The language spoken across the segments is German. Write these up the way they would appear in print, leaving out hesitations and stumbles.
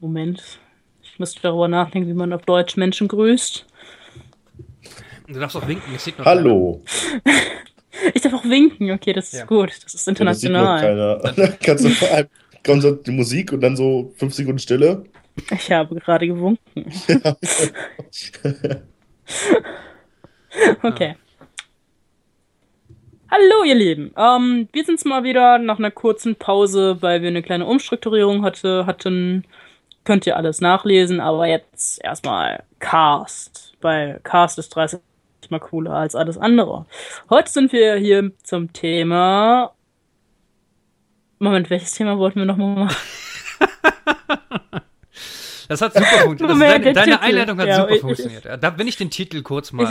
Moment. Ich müsste darüber nachdenken, wie man auf Deutsch Menschen grüßt. Du darfst auch winken, es sieht noch Hallo. Ich darf auch winken, okay, das ist Ja. gut. Das ist Ja, das sieht noch international. keiner. Dann kannst du vor allem kommt so die Musik und dann so 5 Sekunden Stille. Ich habe gerade gewunken. Ja. Okay. Hallo, ihr Lieben. Wir sind's mal wieder nach einer kurzen Pause, weil wir eine kleine Umstrukturierung hatten. Könnt ihr alles nachlesen, aber jetzt erstmal Cast. Weil Cast ist 30 mal cooler als alles andere. Heute sind wir hier zum Thema. Moment, welches Thema wollten wir nochmal machen? Das hat super funktioniert. Moment, der Deine Titel. Einleitung hat Ja, super ich- funktioniert. Da, wenn ich den Titel kurz mal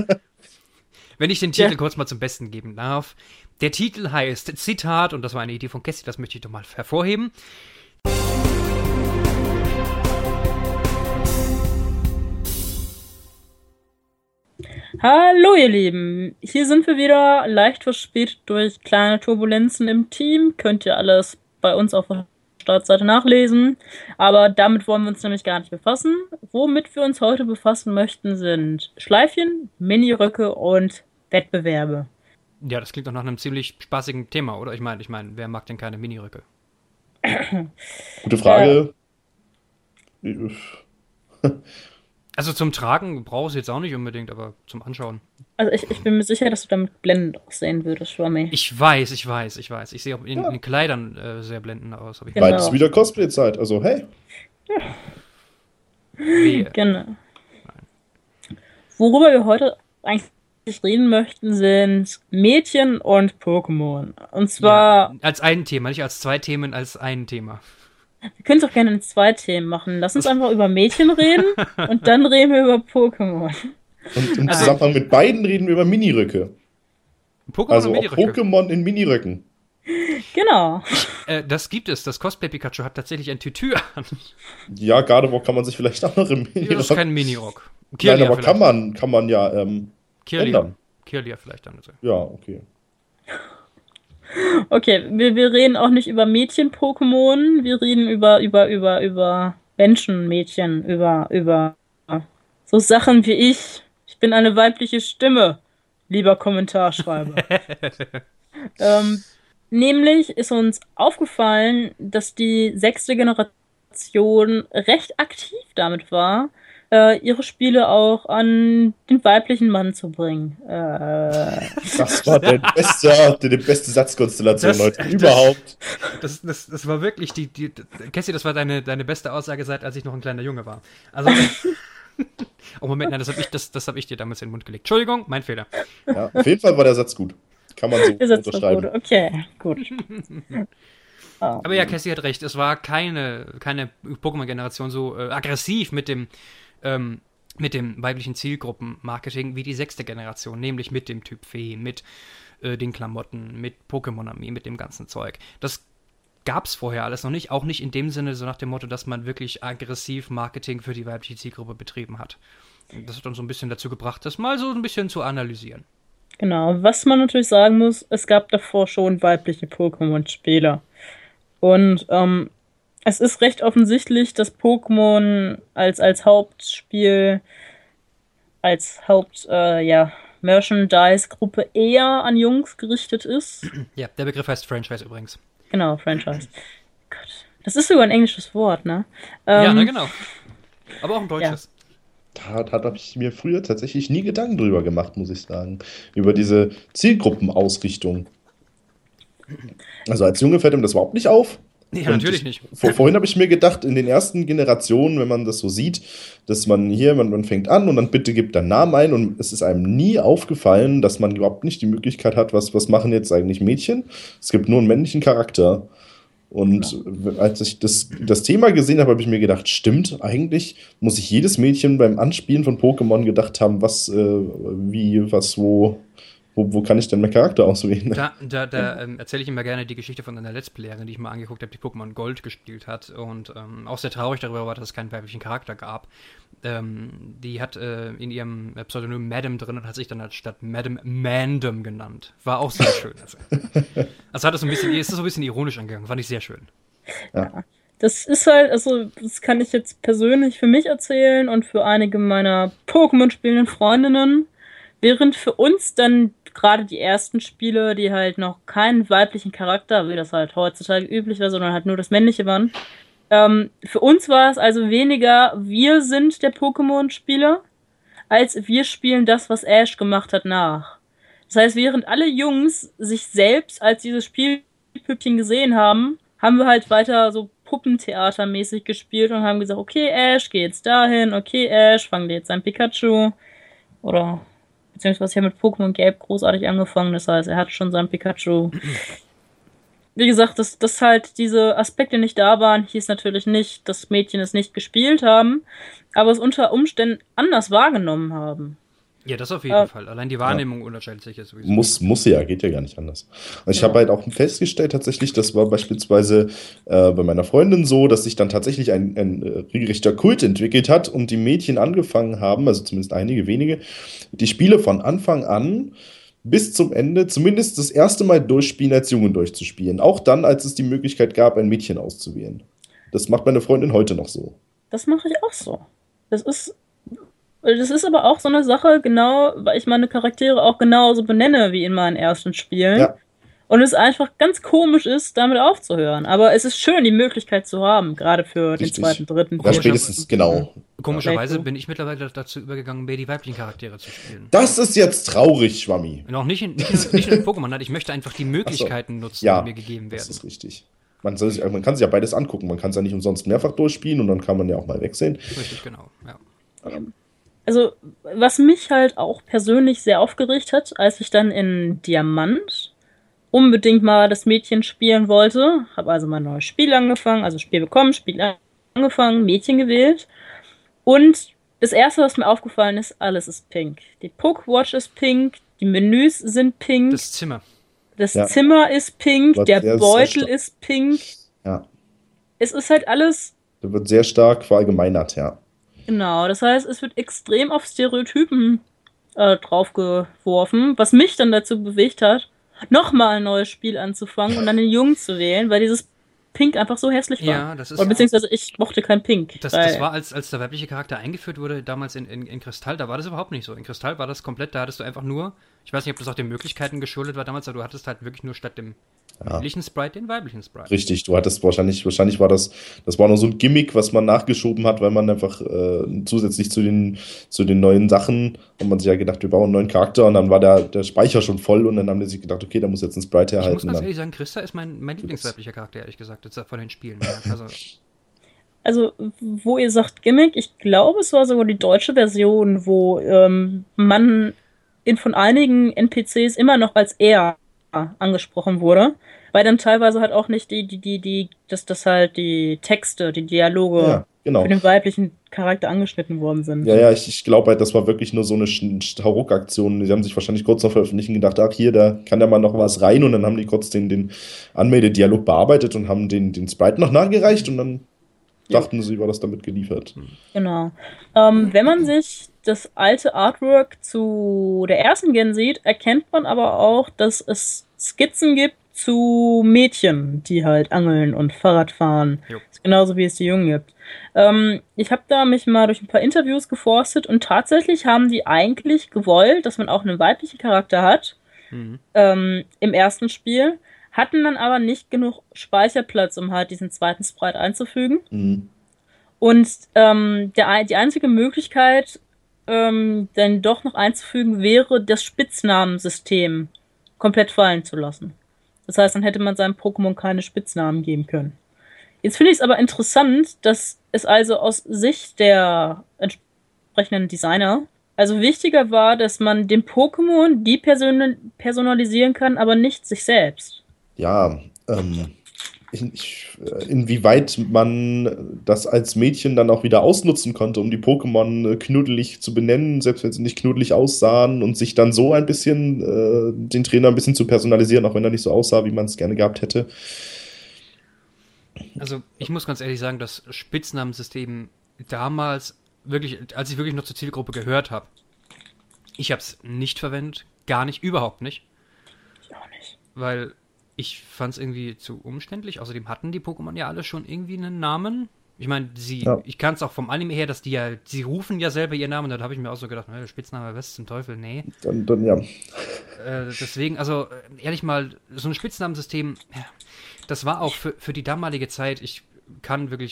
zum Besten geben darf. Der Titel heißt, Zitat, und das war eine Idee von Cassie, das möchte ich doch mal hervorheben. Hallo, ihr Lieben. Hier sind wir wieder, leicht verspätet durch kleine Turbulenzen im Team. Könnt ihr alles bei uns auf der Startseite nachlesen. Aber damit wollen wir uns nämlich gar nicht befassen. Womit wir uns heute befassen möchten, sind Schleifchen, Miniröcke und Wettbewerbe. Ja, das klingt doch nach einem ziemlich spaßigen Thema, oder? Ich meine, wer mag denn keine Miniröcke? Gute Frage. Also zum Tragen brauchst du jetzt auch nicht unbedingt, aber zum Anschauen. Also ich bin mir sicher, dass du damit blendend aussehen würdest, Schwammi. Ich weiß. Ich sehe auch in den Kleidern sehr blendend aus. Aber Genau. Bald ist wieder Cosplay-Zeit. Also, hey. wehe. Genau. Worüber wir heute eigentlich reden möchten, sind Mädchen und Pokémon. Und zwar, Ja, als ein Thema, nicht als zwei Themen, als ein Thema. wir können es auch gerne in 2 Themen machen. Lass uns einfach über Mädchen reden und dann reden wir über Pokémon. Und im Zusammenhang mit beiden reden wir über Miniröcke. Pokémon Also und auch Miniröcke. Pokémon in Miniröcken. Genau. Das gibt es. Das Cosplay Pikachu hat tatsächlich ein Tütü an. Ja, Gardevoir kann man sich vielleicht auch noch im Das ist Minirock. kein Minirock. Nein, aber vielleicht. kann man ja Kirlia. ändern. Kirlia vielleicht dann. Ja, okay. Okay, wir reden auch nicht über Mädchen-Pokémon, wir reden über Menschen-Mädchen, über so Sachen wie ich. Ich bin eine weibliche Stimme, lieber Kommentarschreiber. Nämlich ist uns aufgefallen, dass die 6. Generation recht aktiv damit war, ihre Spiele auch an den weiblichen Mann zu bringen. Das war die beste Satzkonstellation, Leute, überhaupt. Das war wirklich Cassie, das war deine beste Aussage seit, als ich noch ein kleiner Junge war. Also. Oh, Moment, nein, das hab ich dir damals in den Mund gelegt. Entschuldigung, mein Fehler. Ja, auf jeden Fall war der Satz gut. Kann man so Ihr seid so unterschreiben. gut. Okay, gut. Aber ja, Cassie hat recht, es war keine Pokémon-Generation so aggressiv mit dem weiblichen Zielgruppenmarketing wie die 6. Generation, nämlich mit dem Typ Fee, mit den Klamotten, mit Pokémon-Armee, mit dem ganzen Zeug. Das gab's vorher alles noch nicht, auch nicht in dem Sinne, so nach dem Motto, dass man wirklich aggressiv Marketing für die weibliche Zielgruppe betrieben hat. Und das hat uns so ein bisschen dazu gebracht, das mal so ein bisschen zu analysieren. Genau, was man natürlich sagen muss, es gab davor schon weibliche Pokémon-Spieler. Und es ist recht offensichtlich, dass Pokémon als Hauptspiel, Merchandise-Gruppe eher an Jungs gerichtet ist. Ja, der Begriff heißt Franchise übrigens. Genau, Franchise. Gott, das ist sogar ein englisches Wort, ne? Ja, na genau. Aber auch ein deutsches. Da habe ich mir früher tatsächlich nie Gedanken drüber gemacht, muss ich sagen. Über diese Zielgruppenausrichtung. Also als Junge fällt ihm das überhaupt nicht auf. Ja, Und natürlich nicht. Vorhin habe ich mir gedacht, in den ersten Generationen, wenn man das so sieht, dass man fängt an und dann bitte gibt dann Namen ein und es ist einem nie aufgefallen, dass man überhaupt nicht die Möglichkeit hat, was machen jetzt eigentlich Mädchen? Es gibt nur einen männlichen Charakter. Und als ich das Thema gesehen habe, habe ich mir gedacht, stimmt, eigentlich muss sich jedes Mädchen beim Anspielen von Pokémon gedacht haben, wo kann ich denn meinen Charakter auswählen? Da erzähle ich immer gerne die Geschichte von einer Let's Playerin, die ich mal angeguckt habe, die Pokémon Gold gespielt hat und auch sehr traurig darüber war, dass es keinen weiblichen Charakter gab. Die hat in ihrem Pseudonym Madame drin und hat sich dann statt Madame Mandem genannt. War auch sehr schön. Also hat es ist so ein bisschen ironisch angegangen, fand ich sehr schön. Ja. Das ist halt, also das kann ich jetzt persönlich für mich erzählen und für einige meiner Pokémon-spielenden Freundinnen. Während für uns dann gerade die ersten Spiele, die halt noch keinen weiblichen Charakter, wie das halt heutzutage üblich war, sondern halt nur das männliche waren, für uns war es also weniger, wir sind der Pokémon-Spieler, als wir spielen das, was Ash gemacht hat, nach. Das heißt, während alle Jungs sich selbst als dieses Spielpüppchen gesehen haben, haben wir halt weiter so Puppentheatermäßig gespielt und haben gesagt, okay, Ash, geh jetzt dahin, okay, Ash, fang dir jetzt ein Pikachu. Oder, beziehungsweise ich habe mit Pokémon Gelb großartig angefangen, das heißt, er hat schon sein Pikachu. Wie gesagt, dass halt diese Aspekte nicht da waren, hieß natürlich nicht, dass Mädchen es nicht gespielt haben, aber es unter Umständen anders wahrgenommen haben. Ja, das auf jeden Fall. Allein die Wahrnehmung unterscheidet sich ja sowieso. Muss ja, geht ja gar nicht anders. Und ich habe halt auch festgestellt, tatsächlich, das war beispielsweise bei meiner Freundin so, dass sich dann tatsächlich ein regelrechter Kult entwickelt hat und die Mädchen angefangen haben, also zumindest einige wenige, die Spiele von Anfang an bis zum Ende zumindest das erste Mal durchspielen, als Jungen durchzuspielen. Auch dann, als es die Möglichkeit gab, ein Mädchen auszuwählen. Das macht meine Freundin heute noch so. Das mache ich auch so. Das ist aber auch so eine Sache, genau, weil ich meine Charaktere auch genauso benenne wie in meinen ersten Spielen. Ja. Und es einfach ganz komisch ist, damit aufzuhören. Aber es ist schön, die Möglichkeit zu haben, gerade für den Richtig. zweiten, dritten. Ja, spätestens, genau. Komischerweise Ja. bin ich mittlerweile dazu übergegangen, mehr die weiblichen Charaktere zu spielen. Das ist jetzt traurig, Schwammi. Und auch nicht in Pokémon, nein, ich möchte einfach die Möglichkeiten nutzen, Ja, die mir gegeben das werden. ist richtig. Man kann sich ja beides angucken. Man kann es ja nicht umsonst mehrfach durchspielen und dann kann man ja auch mal wegsehen. Richtig, genau. Ja. Also, was mich halt auch persönlich sehr aufgeregt hat, als ich dann in Diamant unbedingt mal das Mädchen spielen wollte, habe also mein neues Spiel angefangen, also Spiel bekommen, Spiel angefangen, Mädchen gewählt. Und das erste, was mir aufgefallen ist, alles ist pink. Die Pokewatch ist pink, die Menüs sind pink, Das Zimmer. das Ja. Zimmer ist pink, Was der sehr, sehr Beutel stark. ist pink. Ja, Es ist halt alles da wird sehr stark verallgemeinert, ja. genau. Das heißt, es wird extrem auf Stereotypen draufgeworfen, was mich dann dazu bewegt hat, nochmal ein neues Spiel anzufangen und dann den Jungen zu wählen, weil dieses Pink einfach so hässlich war. Ja, das ist. Oder beziehungsweise ich mochte kein Pink. Das weil- war, als der weibliche Charakter eingeführt wurde, damals in Kristall, da war das überhaupt nicht so. In Kristall war das komplett, da hattest du einfach nur, ich weiß nicht, ob das auch den Möglichkeiten geschuldet war damals, aber du hattest halt wirklich nur statt dem männlichen Sprite den weiblichen Sprite. Richtig, du hattest wahrscheinlich war das war noch so ein Gimmick, was man nachgeschoben hat, weil man einfach zusätzlich zu den neuen Sachen, hat man sich ja gedacht, wir bauen einen neuen Charakter und dann war der Speicher schon voll und dann haben die sich gedacht, okay, da muss jetzt ein Sprite Ich muss herhalten. ganz Dann. ehrlich sagen, Christa ist mein Lieblingsweiblicher Charakter, ehrlich gesagt, jetzt von den Spielen. Ja. Also, wo ihr sagt Gimmick, ich glaube, es war sogar die deutsche Version, wo man von einigen NPCs immer noch als er angesprochen wurde, weil dann teilweise halt auch nicht dass halt die Texte, die Dialoge Ja, genau. für den weiblichen Charakter angeschnitten worden sind. Ja, ich glaube halt, das war wirklich nur so eine Hauruck-Aktion. Sie haben sich wahrscheinlich kurz nach Veröffentlichen gedacht, ach hier, da kann ja mal noch was rein und dann haben die kurz den Anmeldedialog bearbeitet und haben den Sprite noch nachgereicht und dann dachten sie, war das damit geliefert. Genau. Wenn man sich das alte Artwork zu der ersten Gen sieht, erkennt man aber auch, dass es Skizzen gibt zu Mädchen, die halt angeln und Fahrrad fahren. Jo. Genauso wie es die Jungen gibt. Ich habe da mich mal durch ein paar Interviews geforstet und tatsächlich haben die eigentlich gewollt, dass man auch einen weiblichen Charakter hat im ersten Spiel, hatten dann aber nicht genug Speicherplatz, um halt diesen zweiten Sprite einzufügen. Mhm. Und die einzige Möglichkeit, dann doch noch einzufügen, wäre, das Spitznamensystem komplett fallen zu lassen. Das heißt, dann hätte man seinem Pokémon keine Spitznamen geben können. Jetzt finde ich es aber interessant, dass es also aus Sicht der entsprechenden Designer also wichtiger war, dass man dem Pokémon die personalisieren kann, aber nicht sich selbst. Ja, inwieweit man das als Mädchen dann auch wieder ausnutzen konnte, um die Pokémon knuddelig zu benennen, selbst wenn sie nicht knuddelig aussahen und sich dann so ein bisschen den Trainer ein bisschen zu personalisieren, auch wenn er nicht so aussah, wie man es gerne gehabt hätte. Also ich muss ganz ehrlich sagen, das Spitznamensystem damals wirklich, als ich wirklich noch zur Zielgruppe gehört habe, ich habe es nicht verwendet, gar nicht, überhaupt nicht. Ich auch nicht. Weil Ich fand es irgendwie zu umständlich. Außerdem hatten die Pokémon ja alle schon irgendwie einen Namen. Ich meine, ich kann es auch vom Anime her, dass sie rufen ja selber ihren Namen. Da habe ich mir auch so gedacht, Spitzname, was zum Teufel? Nee. Dann ja. Deswegen, also ehrlich mal, so ein Spitznamensystem, ja, das war auch für die damalige Zeit, mir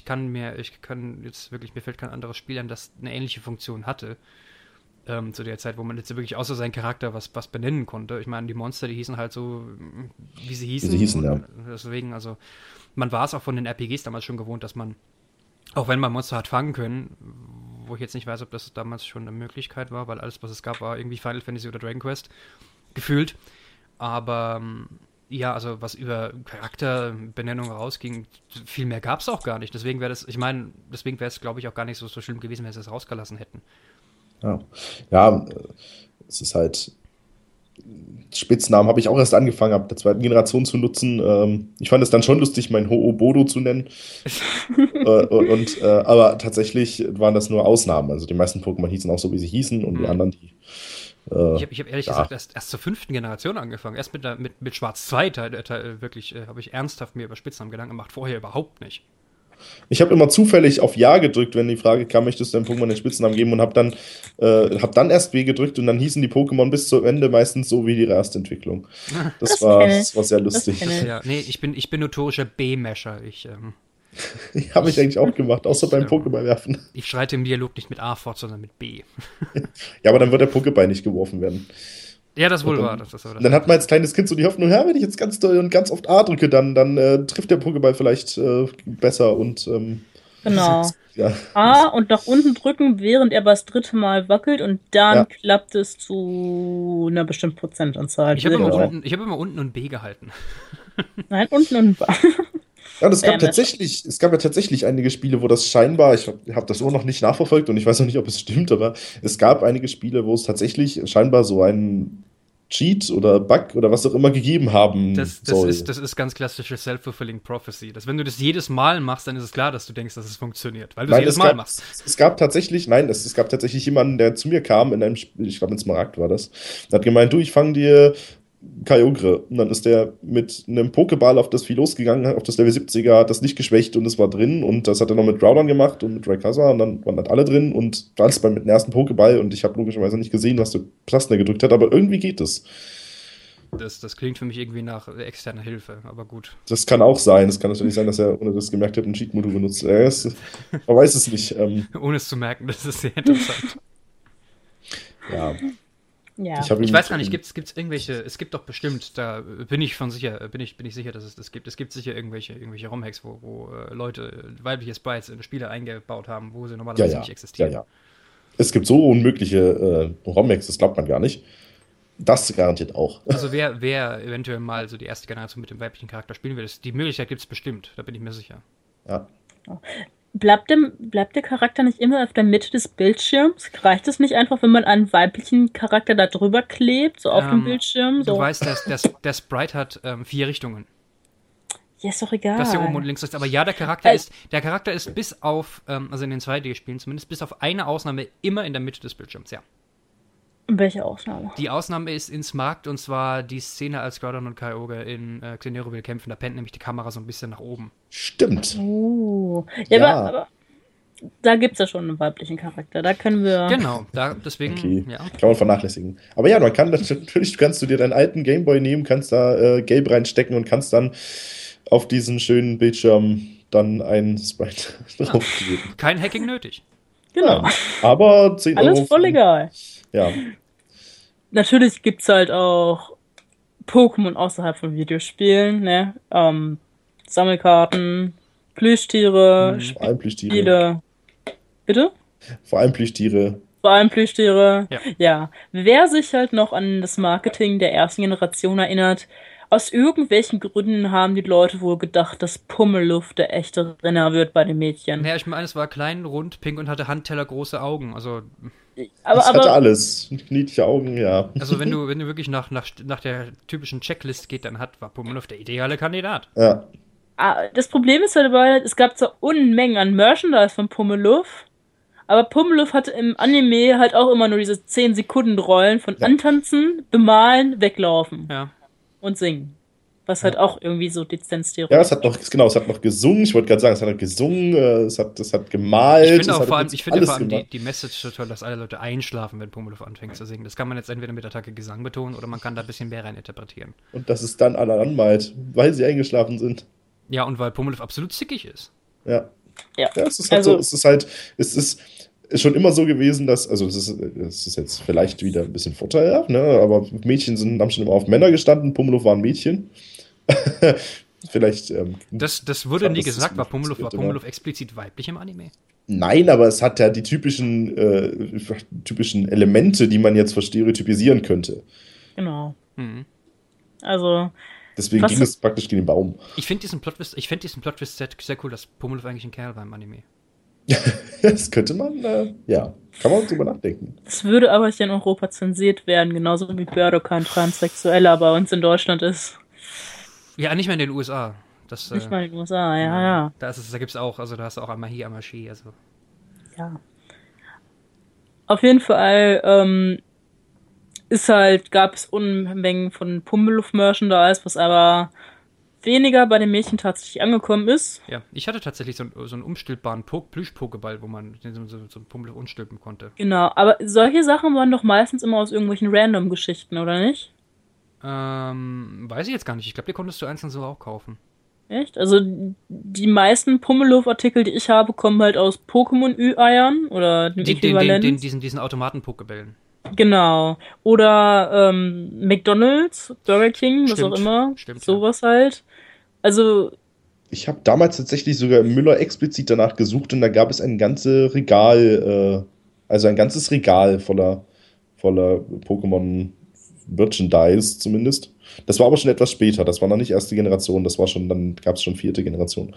fällt kein anderes Spiel an, das eine ähnliche Funktion hatte. Zu der Zeit, wo man jetzt wirklich außer seinen Charakter was benennen konnte. Ich meine, die Monster, die hießen halt so, wie sie hießen. Ja. Deswegen, also, man war es auch von den RPGs damals schon gewohnt, dass man, auch wenn man Monster hat fangen können, wo ich jetzt nicht weiß, ob das damals schon eine Möglichkeit war, weil alles, was es gab, war irgendwie Final Fantasy oder Dragon Quest gefühlt. Aber ja, also was über Charakterbenennung rausging, viel mehr gab es auch gar nicht. Deswegen wäre es, glaube ich, auch gar nicht so schlimm gewesen, wenn sie es rausgelassen hätten. Ja, es ist halt. Spitznamen habe ich auch erst angefangen, ab der zweiten Generation zu nutzen. Ich fand es dann schon lustig, meinen Ho-Oh-Bodo zu nennen. Aber tatsächlich waren das nur Ausnahmen. Also die meisten Pokémon hießen auch so, wie sie hießen, und die anderen, die. Ich hab ehrlich gesagt erst zur 5. Generation angefangen. Erst mit Schwarz 2 wirklich habe ich ernsthaft mir über Spitznamen Gedanken gemacht. Vorher überhaupt nicht. Ich habe immer zufällig auf Ja gedrückt, wenn die Frage kam, möchtest du deinem Pokémon den Spitznamen geben, und habe dann erst B gedrückt, und dann hießen die Pokémon bis zum Ende meistens so wie die Erstentwicklung. Das war sehr lustig. Ja, nee, ich bin notorischer B-Mesher. Habe ich eigentlich auch gemacht, außer beim Pokéball werfen. Ich schreite im Dialog nicht mit A fort, sondern mit B. Ja, aber dann wird der Pokéball nicht geworfen werden. Ja, das wohl war. Dann hat man als kleines Kind so die Hoffnung, ja, wenn ich jetzt ganz doll und ganz oft A drücke, dann trifft der Pokéball vielleicht besser und genau. Ja. A und nach unten drücken, während er das 3. Mal wackelt, und dann klappt es zu einer bestimmten Prozentanzahl. Ich habe immer unten und B gehalten. Nein, unten und B. Ja, und es gab ja tatsächlich einige Spiele, wo das scheinbar, ich habe das auch noch nicht nachverfolgt und ich weiß noch nicht, ob es stimmt, aber es gab einige Spiele, wo es tatsächlich scheinbar so einen Cheat oder Bug oder was auch immer gegeben haben soll. Das ist ganz klassische Self-fulfilling Prophecy. Dass wenn du das jedes Mal machst, dann ist es klar, dass du denkst, dass es funktioniert, weil du es jedes Mal machst. Es gab tatsächlich jemanden, der zu mir kam, ich glaube in Smaragd war das, und hat gemeint, du, ich fange dir Kyogre. Und dann ist der mit einem Pokéball auf das Vieh losgegangen, auf das Level 70er, hat das nicht geschwächt und es war drin. Und das hat er noch mit Groudon gemacht und mit Rayquaza, und dann waren halt alle drin und alles mit dem ersten Pokéball. Und ich habe logischerweise nicht gesehen, was der Tasten gedrückt hat, aber irgendwie geht es. Das klingt für mich irgendwie nach externer Hilfe, aber gut. Das kann auch sein. Es kann natürlich sein, dass er, ohne das gemerkt hat, ein Cheat-Modul benutzt. Man weiß es nicht. Ohne es zu merken, das ist sehr interessant. Ja. Ja. Ich weiß gar nicht, gibt's irgendwelche, es gibt doch bestimmt, da bin ich sicher, dass es das gibt. Es gibt sicher irgendwelche ROM-Hacks, wo Leute weibliche Sprites in Spiele eingebaut haben, wo sie normalerweise nicht existieren. Ja. Es gibt so unmögliche ROM-Hacks, das glaubt man gar nicht. Das garantiert auch. Also wer eventuell mal so die erste Generation mit dem weiblichen Charakter spielen will, die Möglichkeit gibt es bestimmt, da bin ich mir sicher. Ja. Bleibt der Charakter nicht immer auf der Mitte des Bildschirms? Reicht es nicht einfach, wenn man einen weiblichen Charakter da drüber klebt, so auf dem Bildschirm? So? Du weißt, der Sprite hat 4 Richtungen. Ja, ist doch egal. Das hier oben und links ist. Aber ja, der Charakter ist bis auf, also in den 2D-Spielen zumindest, bis auf eine Ausnahme immer in der Mitte des Bildschirms, ja. Welche Ausnahme? Die Ausnahme ist in Smaragd, und zwar die Szene, als Groudon und Kyogre in Xenero will kämpfen. Da pennt nämlich die Kamera so ein bisschen nach oben. Stimmt. Ja. Aber da gibt es ja schon einen weiblichen Charakter. Da können wir... Genau, deswegen, okay. Ja. Kann man vernachlässigen. Aber ja, natürlich kannst du dir deinen alten Gameboy nehmen, kannst da Gelb reinstecken und kannst dann auf diesen schönen Bildschirm dann ein Sprite draufgeben. Kein Hacking nötig. Genau. Ja, aber 10 Alles Euro. voll egal. Ja. Natürlich gibt es halt auch Pokémon außerhalb von Videospielen, ne? Sammelkarten, Plüschtiere, Vor allem Plüschtiere. Spiele. Bitte? Vor allem Plüschtiere. Vor allem Plüschtiere. Ja. Wer sich halt noch an das Marketing der ersten Generation erinnert, aus irgendwelchen Gründen haben die Leute wohl gedacht, dass Pummeluft der echte Renner wird bei den Mädchen. Naja, ich meine, es war klein, rund, pink und hatte handtellergroße Augen. Also. Es hatte alles. Niedliche Augen, ja. Also wenn du wirklich nach der typischen Checklist geht, dann war Pummeluft der ideale Kandidat. Ja. Das Problem ist halt dabei, es gab zwar Unmengen an Merchandise von Pummeluft, aber Pummeluft hatte im Anime halt auch immer nur diese 10-Sekunden-Rollen von Antanzen, Bemalen, Weglaufen. Ja. Und singen. Was halt auch irgendwie so dezent Ja, es stereotypisch. hat noch gesungen. Ich wollte gerade sagen, es hat noch gesungen, es hat Ich gemalt, finde es auch hat vor allem, im Prinzip alles gemacht. die Message so toll, dass alle Leute einschlafen, wenn Pummeluff anfängt zu singen. Das kann man jetzt entweder mit Attacke Gesang betonen oder man kann da ein bisschen mehr rein interpretieren. Und dass es dann alle anmalt, weil sie eingeschlafen sind. Ja, und weil Pummeluff absolut zickig ist. Ja. Ja, Ja, es ist halt so, also, es ist schon immer so gewesen, dass, also es ist jetzt vielleicht wieder ein bisschen vorteilhaft, ne? Aber haben schon immer auf Männer gestanden, Pummeluff war ein Mädchen. Vielleicht, Das wurde nie das ist gesagt, gut war funktioniert, Pummeluff explizit weiblich im Anime? nein, aber es hat ja die typischen Elemente, die man jetzt verstereotypisieren könnte. genau. Mhm. Also, Deswegen was, ging es praktisch gegen den Baum. Ich finde diesen Plot-Twist sehr cool, dass Pummeluff eigentlich ein Kerl war im Anime. Das könnte man, ja, kann man drüber nachdenken. das würde aber hier in Europa zensiert werden, genauso wie Birdo kein Transsexueller bei uns in Deutschland ist. Ja, nicht mehr in den USA. Nicht mal in den USA, ja. Da gibt's auch, also da hast du auch einmal hier, einmal Ski, also. Ja. Auf jeden Fall, gab es Unmengen von Pummeluff-Merchandise, was aber weniger bei den Mädchen tatsächlich angekommen ist. Ja, ich hatte tatsächlich so einen umstülpbaren Plüsch-Pokéball, wo man den so einen Pummeluff umstülpen konnte. Genau, aber solche Sachen waren doch meistens immer aus irgendwelchen Random-Geschichten, oder nicht? Weiß ich jetzt gar nicht. Ich glaube, die konntest du einzeln so auch kaufen. Echt? Also die meisten Pummeluff-Artikel, die ich habe, kommen halt aus Pokémon-Ü-Eiern oder dem Äquivalent. Diesen Automaten-Pokébällen. Genau. Oder McDonald's, Burger King, was auch immer. Stimmt, Sowas halt. Also, Ich habe damals tatsächlich sogar im Müller explizit danach gesucht und da gab es ein ganzes Regal, also ein ganzes Regal voller Pokémon Merchandise zumindest. Das war aber schon etwas später, das war noch nicht erste Generation, dann gab es schon vierte Generation.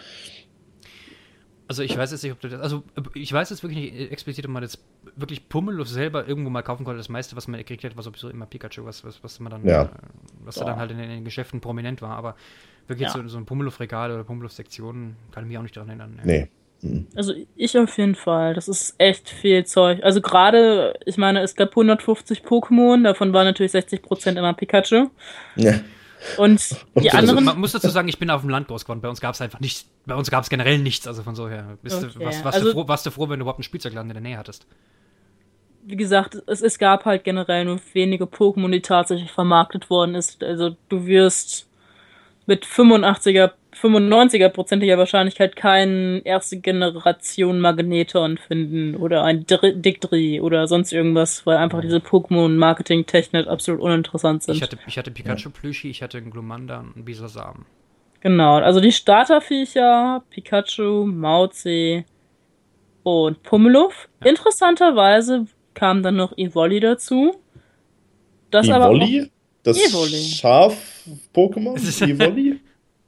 Also ich weiß jetzt nicht, ob du das. Also ich weiß jetzt wirklich nicht explizit, ob man jetzt wirklich Pummeluff selber irgendwo mal kaufen konnte. Das meiste, was man gekriegt hat, war sowieso immer Pikachu, was man dann, Ja. was da dann halt in den Geschäften prominent war. Aber wirklich Ja. so ein Pummeluff-Regal oder Pummeluff-Sektion kann ich mich auch nicht daran erinnern. Ja. Nee. Hm. also ich auf jeden Fall. Das ist echt viel Zeug. Also gerade, ich meine, es gab 150 Pokémon, davon waren natürlich 60% immer Pikachu. Ja. Und die Also, anderen. Man muss dazu sagen, ich bin auf dem Land groß geworden. Bei uns gab es einfach nichts. Bei uns gab es generell nichts. Also von so her. Okay. Warst du froh, wenn du überhaupt einen Spielzeugladen in der Nähe hattest? Wie gesagt, es gab halt generell nur wenige Pokémon, die tatsächlich vermarktet worden ist. Also du wirst mit 95er-prozentiger Wahrscheinlichkeit keinen erste Generation Magneton finden oder ein Dictri oder sonst irgendwas, weil einfach diese Pokémon-Marketing-Technik absolut uninteressant sind. Ich hatte Pikachu-Plüschi, ich hatte einen Glumanda und einen Bisasam. Genau, also die Starterviecher, Pikachu, Mauzi und Pummeluff. Ja. Interessanterweise kam dann noch Evoli dazu. Das aber auch Evoli? Das Evoli. Schaf-Pokémon? Evoli?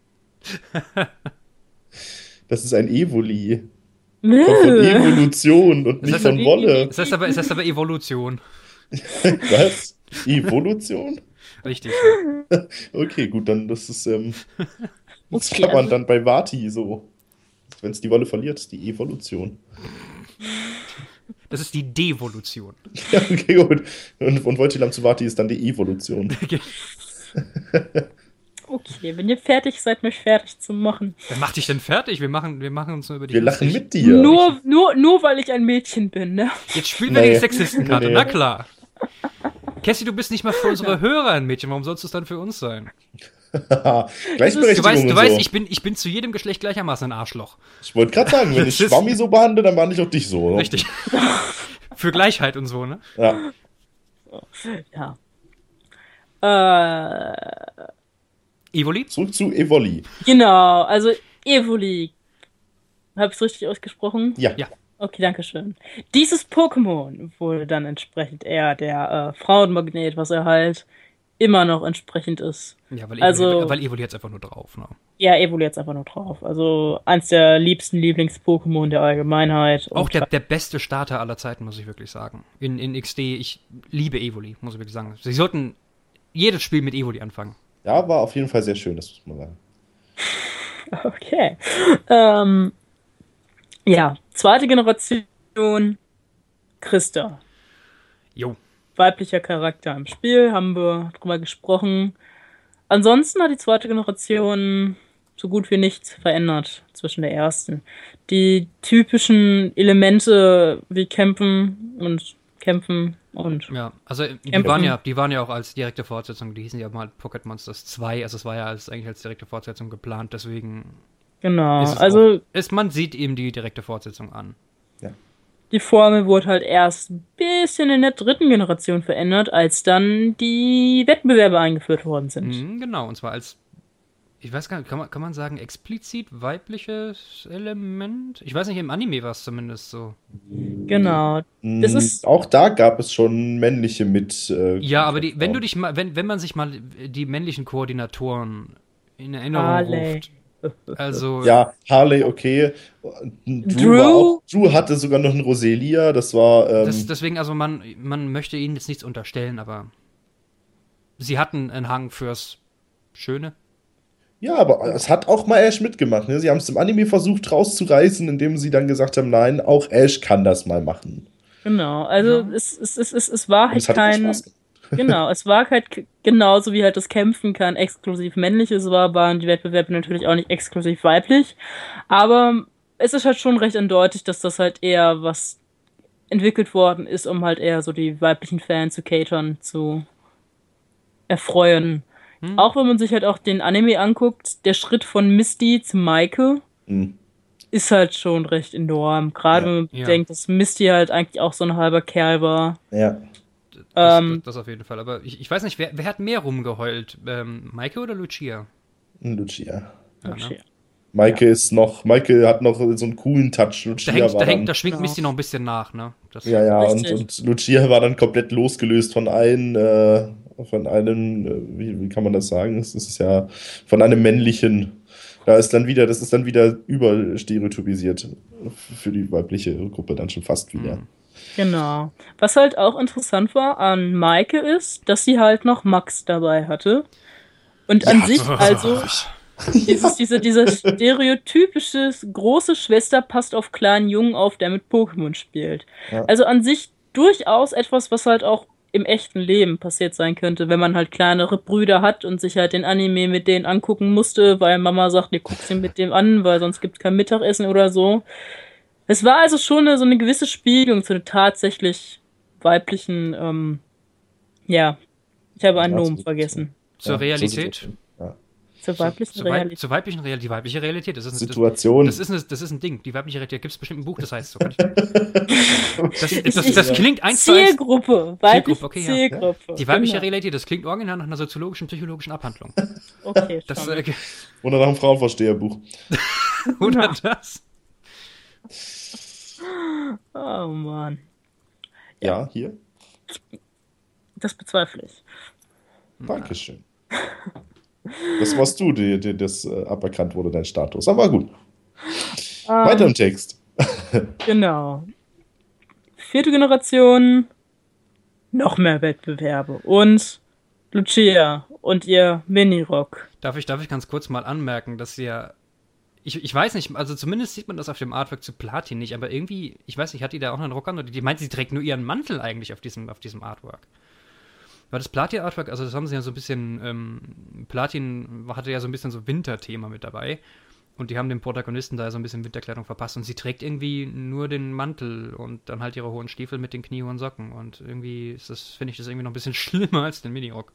Das ist ein Evoli. Kommt von Evolution und nicht von Wolle. Es heißt aber Evolution. Was? Evolution? Richtig. Okay, gut, dann das ist, das Okay, kann man also- dann bei Vati so. Wenn es die Wolle verliert, ist die Evolution. Das ist die Devolution. Ja, okay, gut. Und von Voltilam zu Vati ist dann die Evolution. Okay, wenn ihr fertig seid, mich fertig zu machen. Wer macht dich denn fertig? Wir machen uns nur über die Wir lachen lustig. mit dir. Nur weil ich ein Mädchen bin, ne? Jetzt spielen wir die Nee. Sexistenkarte, Nee. na klar. Cassie, du bist nicht mal für unsere Hörer ein Mädchen, warum sollst du es dann für uns sein? Gleichberechtigung Du und weißt, so. ich bin zu jedem Geschlecht gleichermaßen ein Arschloch. Ich wollte gerade sagen, wenn ich Das ist- Schwammi so behandle, dann behandle ich auch dich so. Richtig. Für Gleichheit und so, ne? Ja. Ja. Evoli? Zurück zu Evoli. Genau, also Evoli. Habe ich es richtig ausgesprochen? Ja. Ja. Okay, danke schön. Dieses Pokémon wurde dann entsprechend eher der Frauenmagnet, was er halt immer noch entsprechend ist. Ja, weil Also- Evoli hat's einfach nur drauf, ne? Ja, Evoli jetzt einfach nur drauf. Also eins der liebsten Lieblings-Pokémon der Allgemeinheit. Auch Und der beste Starter aller Zeiten, muss ich wirklich sagen. In XD, ich liebe Evoli, muss ich wirklich sagen. Sie sollten jedes Spiel mit Evoli anfangen. Ja, war auf jeden Fall sehr schön, das muss man sagen. Okay. Ja, zweite Generation Christa. Jo. Weiblicher Charakter im Spiel, haben wir drüber gesprochen. ansonsten hat die zweite Generation so gut wie nichts verändert zwischen der ersten. Die typischen Elemente wie Kämpfen und Ja, also die Kämpfen. waren ja auch als direkte Fortsetzung, die hießen ja mal Pocket Monsters 2, also es war ja eigentlich als direkte Fortsetzung geplant, deswegen Genau. ist es auch, Also man sieht eben die direkte Fortsetzung an. Ja. die Formel wurde halt erst ein bisschen in der dritten Generation verändert, als dann die Wettbewerbe eingeführt worden sind. Genau, und zwar als, ich weiß gar nicht, kann man sagen, explizit weibliches Element? Ich weiß nicht, im Anime war es zumindest so. Genau. Das ist Auch da gab es schon männliche mit. Ja, aber wenn man sich mal die männlichen Koordinatoren in Erinnerung Harley. ruft, also, Ja, Harley, okay. Drew hatte sogar noch einen Roselia, das war. deswegen, also man möchte ihnen jetzt nichts unterstellen, aber sie hatten einen Hang fürs Schöne. Ja, aber es hat auch mal Ash mitgemacht. Ne? Sie haben es im Anime versucht rauszureißen, indem sie dann gesagt haben, nein, auch Ash kann das mal machen. Genau. Also Ja. es war Und es halt hat auch kein. Spaß gemacht. Genau, es war halt genauso wie halt das Kämpfen kein exklusiv männliches war, waren die Wettbewerbe natürlich auch nicht exklusiv weiblich. Aber es ist halt schon recht eindeutig, dass das halt eher was entwickelt worden ist, um halt eher so die weiblichen Fans zu catern, zu erfreuen. Auch wenn man sich halt auch den Anime anguckt, der Schritt von Misty zu Maike Hm. ist halt schon recht enorm. Gerade Ja. wenn man Ja. denkt, dass Misty halt eigentlich auch so ein halber Kerl war. Ja. Das auf jeden Fall. Aber ich weiß nicht, wer hat mehr rumgeheult? Maike oder Lucia? Lucia. Ja, ne? Maike hat noch so einen coolen Touch. Lucia war dann. Da schwingt Genau. Misty noch ein bisschen nach, ne? Das, Ja, ja, Richtig. und Lucia war dann komplett losgelöst von einem, wie kann man das sagen? Es ist ja von einem männlichen. Das ist dann wieder überstereotypisiert für die weibliche Gruppe dann schon fast wieder. Genau. Was halt auch interessant war an Maike ist, dass sie halt noch Max dabei hatte. Und an sich also dieser stereotypische große Schwester passt auf kleinen Jungen auf, der mit Pokémon spielt. Ja. Also an sich durchaus etwas, was halt auch im echten Leben passiert sein könnte, wenn man halt kleinere Brüder hat und sich halt den Anime mit denen angucken musste, weil Mama sagt, ihr guckt ihn mit dem an, weil sonst gibt's kein Mittagessen oder so. Es war also schon so eine gewisse Spiegelung zu einer tatsächlich weiblichen, ja, ich habe einen Ja, Nomen so- vergessen. zur Ja, Realität. so- ja. Zur weiblichen Realität. Zur weiblichen Realität. Die weibliche Realität. Situation. Das ist ein Ding. Die weibliche Realität. Gibt es bestimmt ein Buch, das heißt so. Das klingt eins zu eins. Zielgruppe, weibliche Okay, ja. Zielgruppe. Die weibliche Genau. Realität, das klingt original nach einer soziologischen, psychologischen Abhandlung. Okay, Das, schon. Oder nach einem Frauenversteherbuch. oder das? Oh Mann. Ja, hier. Das bezweifle ich. Dankeschön. Das warst du, das aberkannt wurde, dein Status. Aber gut. Weiter im Text. Genau. Vierte Generation, noch mehr Wettbewerbe. Und Lucia und ihr Minirock. Darf ich ganz kurz mal anmerken, dass ja. Ich weiß nicht, also zumindest sieht man das auf dem Artwork zu Platin nicht, aber irgendwie, ich weiß nicht, hat die da auch einen Rock an? Oder die meint, sie trägt nur ihren Mantel eigentlich auf diesem Artwork. Weil das Platin-Artwork, also das haben sie ja so ein bisschen, Platin hatte ja so ein bisschen so Winterthema mit dabei. Und die haben dem Protagonisten da so ein bisschen Winterkleidung verpasst. Und sie trägt irgendwie nur den Mantel und dann halt ihre hohen Stiefel mit den kniehohen Socken. Und irgendwie finde ich das irgendwie noch ein bisschen schlimmer als den Minirock.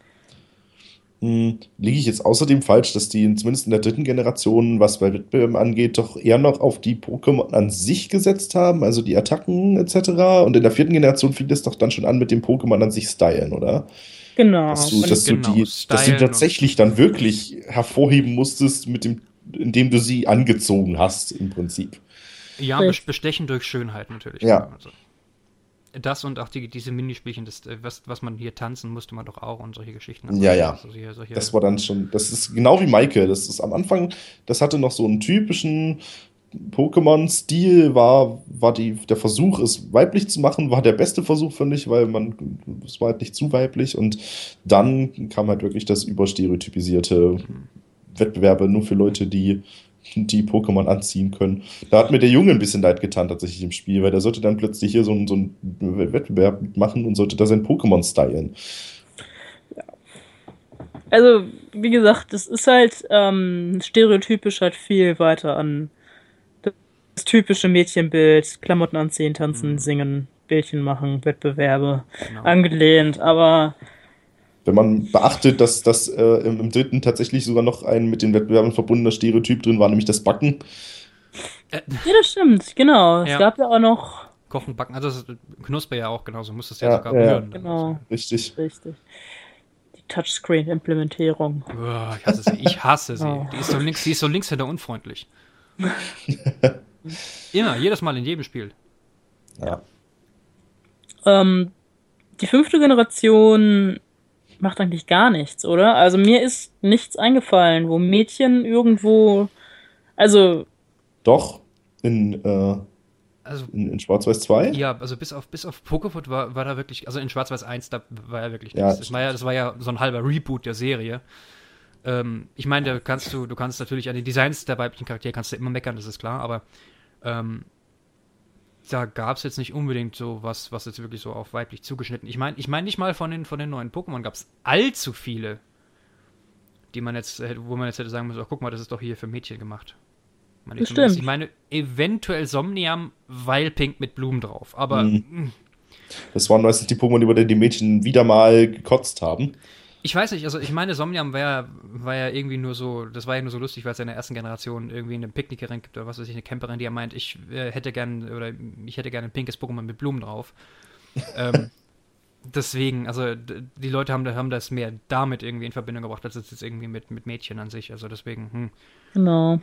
Liege ich jetzt außerdem falsch, dass die zumindest in der dritten Generation, was bei Wettbewerben angeht, doch eher noch auf die Pokémon an sich gesetzt haben, also die Attacken etc. Und in der vierten Generation fing es doch dann schon an mit dem Pokémon an sich stylen, oder? Genau. Dass Und du tatsächlich dann wirklich hervorheben musstest, indem du sie angezogen hast, im Prinzip. Ja, Richtig. bestechen durch Schönheit natürlich. Ja. Also, das und auch diese Minispielchen, was man hier tanzen musste man doch auch und solche Geschichten. Also, Ja, ja. Also solche, Das war dann schon, das ist genau wie Maike. Das ist am Anfang, das hatte noch so einen typischen Pokémon-Stil, der Versuch, es weiblich zu machen, war der beste Versuch, finde ich, weil es war halt nicht zu weiblich und dann kam halt wirklich das überstereotypisierte Wettbewerbe nur für Leute, die Pokémon anziehen können. Da hat mir der Junge ein bisschen leid getan tatsächlich im Spiel, weil der sollte dann plötzlich hier so einen Wettbewerb machen und sollte da sein Pokémon stylen. Also, wie gesagt, das ist halt stereotypisch halt viel weiter an das typische Mädchenbild, Klamotten anziehen, tanzen, singen, Bildchen machen, Wettbewerbe Genau. angelehnt, aber Wenn man beachtet, dass das im dritten tatsächlich sogar noch ein mit den Wettbewerben verbundener Stereotyp drin war, nämlich das Backen. ja, das stimmt, genau. Es Ja. gab ja auch noch, Kochen, backen, also Knusper ja auch genauso, musstest ja Ja, sogar ja, ja. rühren. genau, Richtig. richtig, die Touchscreen-Implementierung. Uah, ich hasse sie. Ich hasse sie. Oh. Die ist so linkshänder unfreundlich. Immer, jedes Mal in jedem Spiel. Ja. Ähm, die 5. Generation macht eigentlich gar nichts, oder? Also mir ist nichts eingefallen, wo Mädchen irgendwo, also, Doch, in, Also, in Schwarz-Weiß 2? ja, also bis auf Pokémon war da wirklich, also in Schwarz-Weiß 1, da war ja wirklich Ja, nichts. Das war ja so ein halber Reboot der Serie. Ich meine, du kannst natürlich an den Designs der weiblichen Charaktere kannst du immer meckern, das ist klar, aber da gab es jetzt nicht unbedingt so was jetzt wirklich so auf weiblich zugeschnitten. Ich meine nicht mal von den neuen Pokémon gab es allzu viele, wo man jetzt hätte sagen müssen, oh, guck mal, das ist doch hier für Mädchen gemacht. Bestimmt. Ich meine, eventuell Somnium, weil pink mit Blumen drauf, aber Das waren meistens die Pokémon, über die Mädchen wieder mal gekotzt haben. ich weiß nicht, also ich meine, Somnium war ja irgendwie nur so, das war ja nur so lustig, weil es ja in der ersten Generation irgendwie eine Picknickerin gibt oder was weiß ich, eine Camperin, die ja meint, ich hätte gerne ein pinkes Pokémon mit Blumen drauf. Deswegen, also die Leute haben das mehr damit irgendwie in Verbindung gebracht, als jetzt irgendwie mit Mädchen an sich. Also deswegen, genau.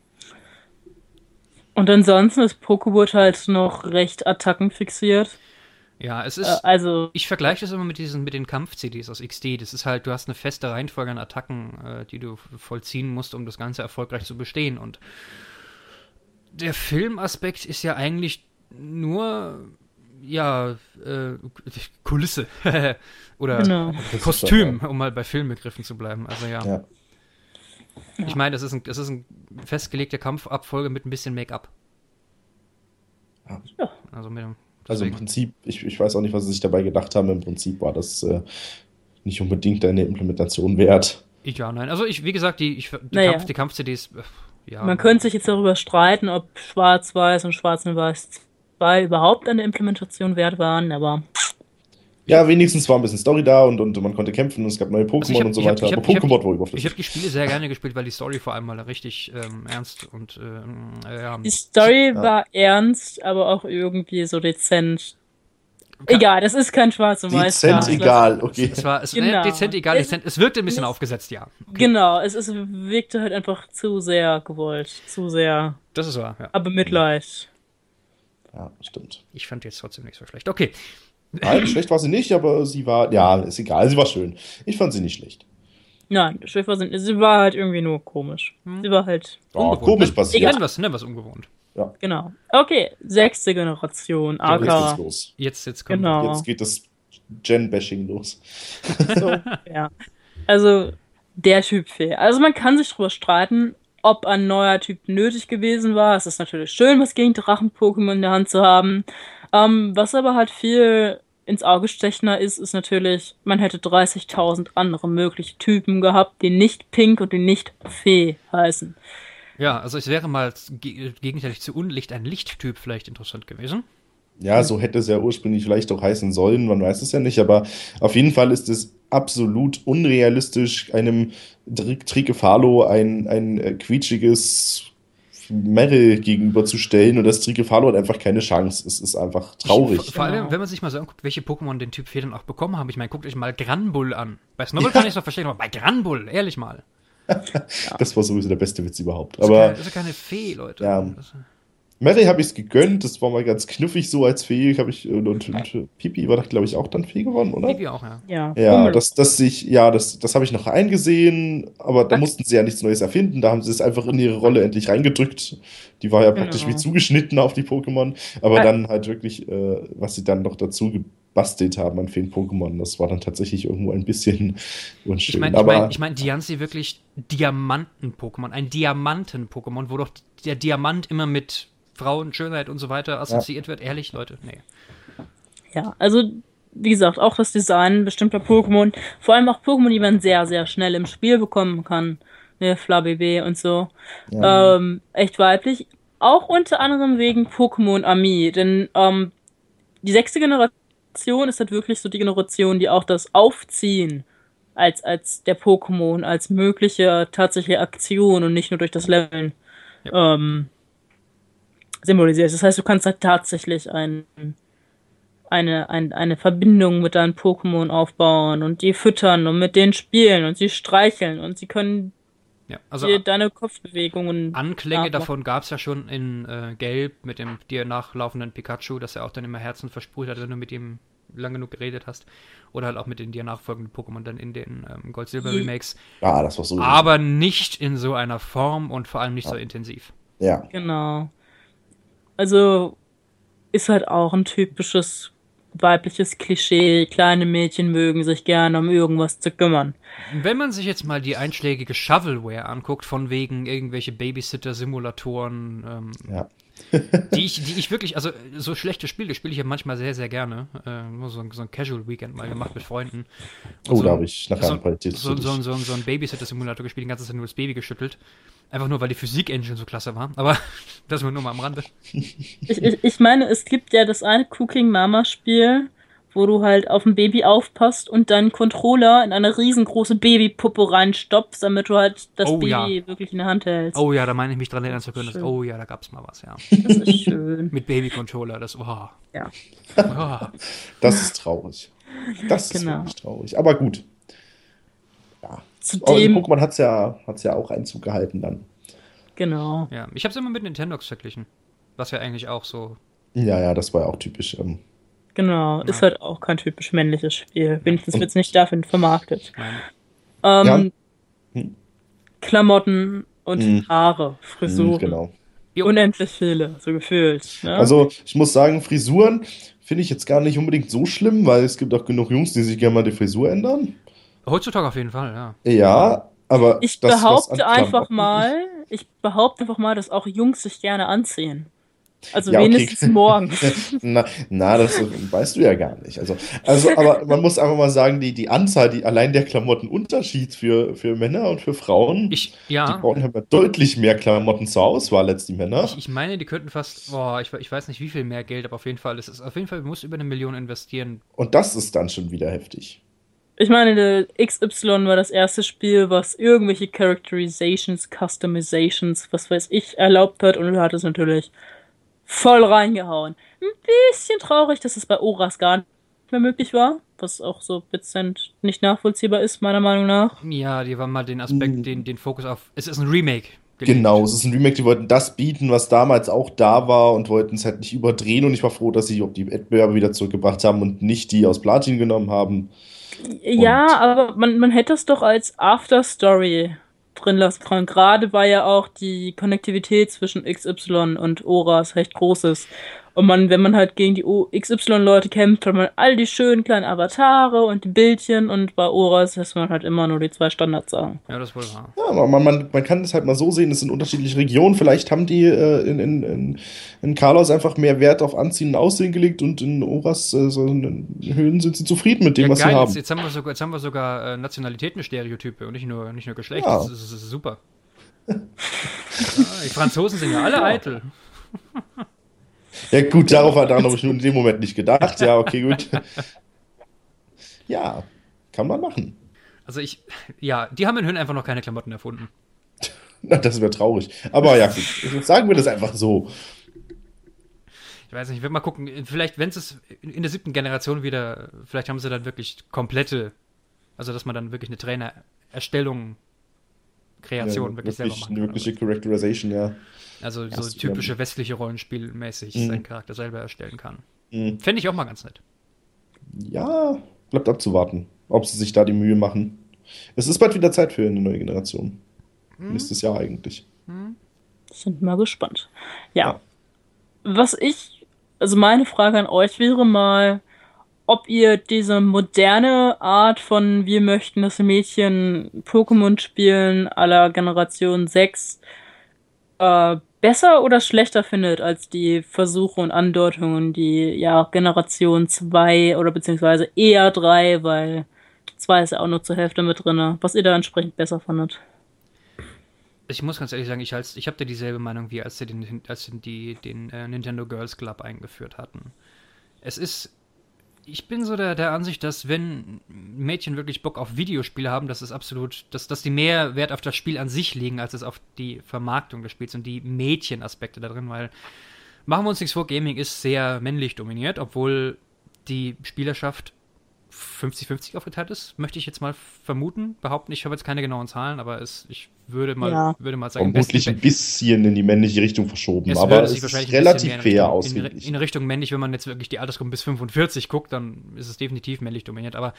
Und ansonsten ist Pokéball halt noch recht attackenfixiert. Ja, es ist. Also, Ich vergleiche das immer mit den Kampf-CDs aus XD. Das ist halt, du hast eine feste Reihenfolge an Attacken, die du vollziehen musst, um das Ganze erfolgreich zu bestehen. Und der Filmaspekt ist ja eigentlich nur, ja, Kulisse. Oder genau. Kostüm, um mal bei Filmbegriffen zu bleiben. Also ja. Ja. Ich meine, das ist ein festgelegte Kampfabfolge mit ein bisschen Make-up. Ja. Also mit dem. Also im Deswegen. Prinzip, ich weiß auch nicht, was sie sich dabei gedacht haben. Im Prinzip war das nicht unbedingt eine Implementation wert. Ja, nein. Also wie gesagt, die Naja. Kampf-CDs, ja. Man könnte sich jetzt darüber streiten, ob Schwarz-Weiß und Schwarz-Weiß 2 überhaupt eine Implementation wert waren, aber Ja, wenigstens war ein bisschen Story da und man konnte kämpfen und es gab neue Pokémon und so weiter. Aber Pokémon war Ich überflüssig. habe die Spiele sehr gerne gespielt, weil die Story vor allem mal richtig ernst und ja. die Story war ernst, aber auch irgendwie so dezent. Egal, das ist kein Schwarz und Weiß. Dezent egal, okay. Es war Genau. dezent egal, dezent. Es wirkte ein bisschen aufgesetzt, ja. Genau, es wirkte halt einfach zu sehr gewollt, zu sehr, Das ist wahr, ja. aber Mitleid. Ja, stimmt. Ich fand die jetzt trotzdem nicht so schlecht. Okay. Nein, schlecht war sie nicht, aber sie war, ja, ist egal, sie war schön. Ich fand sie nicht schlecht. Nein, sie war halt irgendwie nur komisch. Sie war halt, Oh, komisch passiert. Nennen wir es ungewohnt. genau. Okay, 6. Generation, Jetzt geht's AK. los. Jetzt kommt. Genau. Jetzt geht das Gen-Bashing los. So, ja. Also, der Typ fehlt. Also, man kann sich drüber streiten, ob ein neuer Typ nötig gewesen war. Es ist natürlich schön, was gegen Drachen-Pokémon in der Hand zu haben. Was aber halt viel ins Auge stechender ist natürlich, man hätte 30.000 andere mögliche Typen gehabt, die nicht Pink und die nicht Fee heißen. Ja, also es wäre mal gegenseitig zu Unlicht ein Lichttyp vielleicht interessant gewesen. Ja, so hätte es ja ursprünglich vielleicht auch heißen sollen, man weiß es ja nicht, aber auf jeden Fall ist es absolut unrealistisch, einem Trikefalo ein quietschiges Meryl gegenüberzustellen und das Trikefalo hat einfach keine Chance. Es ist einfach traurig. Vor allem, Genau. wenn man sich mal so anguckt, welche Pokémon den Typ Fee dann auch bekommen haben. Ich meine, guckt euch mal Granbull an. Bei Snowball kann ich es noch verstehen, aber bei Granbull, ehrlich mal. Das war sowieso der beste Witz überhaupt. Das Aber ist ja keine Fee, Leute. Ja. Das- Mary habe ich es gegönnt, das war mal ganz knuffig so als Fee. Und Pipi war doch, glaube ich, auch dann Fee geworden, oder? Pipi auch, ja. Ja, Ja, Hummel. das habe ich noch eingesehen, aber da mussten sie ja nichts Neues erfinden. Da haben sie es einfach in ihre Rolle endlich reingedrückt. Die war ja praktisch Genau. wie zugeschnitten auf die Pokémon. Aber Ah. dann halt wirklich, was sie dann noch dazu gebastelt haben an Feen-Pokémon, das war dann tatsächlich irgendwo ein bisschen unschön. Ich meine, Diancie wirklich Diamanten-Pokémon. Ein Diamanten-Pokémon, wo doch der Diamant immer mit Frauen, Schönheit und so weiter assoziiert wird. Ehrlich, Leute, nee. Ja, also wie gesagt, auch das Design bestimmter Pokémon, vor allem auch Pokémon, die man sehr, sehr schnell im Spiel bekommen kann, ne, Flabébé und so, Ja. echt weiblich. Auch unter anderem wegen Pokémon Ami, denn die sechste Generation ist halt wirklich so die Generation, die auch das Aufziehen als der Pokémon, als mögliche tatsächliche Aktion und nicht nur durch das Leveln Ja. symbolisiert. Das heißt, du kannst halt tatsächlich eine Verbindung mit deinen Pokémon aufbauen und die füttern und mit denen spielen und sie streicheln und sie können Ja, also dir deine Kopfbewegungen Anklänge nachmachen. davon gab es ja schon in Gelb mit dem dir nachlaufenden Pikachu, dass er auch dann immer Herzen versprüht hat, wenn du mit ihm lang genug geredet hast. Oder halt auch mit den dir nachfolgenden Pokémon dann in den Gold-Silber-Remakes. Ah, das war so. Aber nicht in so einer Form und vor allem nicht so intensiv. Ja. Genau. Also ist halt auch ein typisches weibliches Klischee. Kleine Mädchen mögen sich gerne um irgendwas zu kümmern. Wenn man sich jetzt mal die einschlägige Shovelware anguckt, von wegen irgendwelche Babysitter-Simulatoren, Ja. die ich wirklich, also so schlechte Spiele spiele ich ja manchmal sehr, sehr gerne. Nur so ein Casual-Weekend mal gemacht mit Freunden. Und Oh, da habe ich nachher ein paar Tipps so für dich. ein Babysitter-Simulator gespielt, den ganzen Tag nur das Baby geschüttelt. Einfach nur, weil die Physik-Engine so klasse war. Aber das nur mal am Rande. Ich meine, es gibt ja das eine Cooking Mama Spiel, wo du halt auf ein Baby aufpasst und deinen Controller in eine riesengroße Babypuppe reinstopfst, damit du halt das Oh, Baby ja. wirklich in der Hand hältst. Oh ja, da meine ich mich dran erinnern zu können. Schön. Oh ja, da gab's mal was, ja. Das ist schön. Mit Baby-Controller, das, Ja, oh. Das ist traurig. Das ist genau. wirklich traurig. Aber gut. Ja. Aber in Zudem, Pokémon hat's ja auch Einzug gehalten dann. genau. Ja, ich habe es immer mit Nintendox verglichen. Was ja eigentlich auch so. Ja, ja, das war ja auch typisch. Genau, ist halt auch kein typisch männliches Spiel. Wenigstens Und- wird es nicht dafür vermarktet. Nein. Ja. Klamotten und Mhm. Haare, Frisuren. Genau. Jo. Unendlich viele, so gefühlt. Ne? Also, ich muss sagen, Frisuren finde ich jetzt gar nicht unbedingt so schlimm, weil es gibt auch genug Jungs, die sich gerne mal die Frisur ändern. Heutzutage auf jeden Fall, ja. Ja, aber Ich das, was an behaupte einfach Klamotten- mal, dass auch Jungs sich gerne anziehen. Also Ja, okay. wenigstens morgens. Na, das weißt du ja gar nicht. Aber man muss einfach mal sagen, die Anzahl, allein der Klamottenunterschied für Männer und für Frauen, die Ja, Frauen haben ja deutlich mehr Klamotten zur Auswahl als die Männer. ich meine, die könnten fast, ich weiß nicht wie viel mehr Geld, aber auf jeden Fall, du musst über 1 Million investieren. Und das ist dann schon wieder heftig. Ich meine, der XY war das erste Spiel, was irgendwelche Characterizations, Customizations, was weiß ich, erlaubt hat und du hattest natürlich voll reingehauen. Ein bisschen traurig, dass es bei Oras gar nicht mehr möglich war, was auch so dezent nicht nachvollziehbar ist, meiner Meinung nach. Ja, die haben mal den Aspekt, den Fokus auf, es ist ein Remake gelegt. Genau, es ist ein Remake, die wollten das bieten, was damals auch da war und wollten es halt nicht überdrehen und ich war froh, dass sie auch die Wettbewerbe wieder zurückgebracht haben und nicht die aus Platin genommen haben. Ja, aber man hätte es doch als Afterstory drin lassen können. Gerade weil ja auch die Konnektivität zwischen XY und Oras recht groß ist. Und wenn man halt gegen die XY-Leute kämpft, hat man all die schönen kleinen Avatare und die Bildchen und bei Oras lässt man halt immer nur die 2 Standardsachen. Ja, das ist wohl wahr. Ja, aber man kann das halt mal so sehen, es sind unterschiedliche Regionen. Vielleicht haben die in Carlos einfach mehr Wert auf Anziehen und Aussehen gelegt und in Oras so in Höhen sind sie zufrieden mit dem, Ja, was sie geil, haben. jetzt haben wir sogar Nationalitäten-Stereotype und nicht nur Geschlecht. Ja. Das ist super. Ja, die Franzosen sind ja alle eitel. Ja, gut, darauf habe ich nur in dem Moment nicht gedacht. Ja, okay, gut. Ja, kann man machen. Also die haben in Höhen einfach noch keine Klamotten erfunden. Na, das wäre traurig. Aber ja, gut, sagen wir das einfach so. Ich weiß nicht, ich werde mal gucken, vielleicht, wenn es in der 7. Generation wieder, vielleicht haben sie dann wirklich komplette, also dass man dann wirklich eine Trainererstellung, Kreation Ja, wirklich selber machen eine kann. wirkliche Characterization, ja. Also so Erst typische westliche Rollenspielmäßig seinen Charakter selber erstellen kann. Mhm. Fände ich auch mal ganz nett. Ja, bleibt abzuwarten, ob sie sich da die Mühe machen. Es ist bald wieder Zeit für eine neue Generation. Nächstes Jahr eigentlich. Sind mal gespannt. Ja. Also meine Frage an euch wäre mal, ob ihr diese moderne Art von wir möchten, dass Mädchen Pokémon spielen à la Generation 6 besser oder schlechter findet als die Versuche und Andeutungen, die ja Generation 2 oder beziehungsweise eher 3, weil 2 ist ja auch nur zur Hälfte mit drin, was ihr da entsprechend besser fandet. Ich muss ganz ehrlich sagen, ich habe da dieselbe Meinung wie als sie den Nintendo Girls Club eingeführt hatten. Ich bin so der Ansicht, dass wenn Mädchen wirklich Bock auf Videospiele haben, dass die mehr Wert auf das Spiel an sich legen, als es auf die Vermarktung des Spiels und die Mädchenaspekte da drin, weil machen wir uns nichts vor, Gaming ist sehr männlich dominiert, obwohl die Spielerschaft 50-50 aufgeteilt ist, möchte ich jetzt mal behaupten. Ich habe jetzt keine genauen Zahlen, aber ich würde mal sagen, vermutlich ein bisschen in die männliche Richtung verschoben, aber es ist relativ fair ausgeglichen. In Richtung männlich, wenn man jetzt wirklich die Altersgruppe bis 45 guckt, dann ist es definitiv männlich dominiert, aber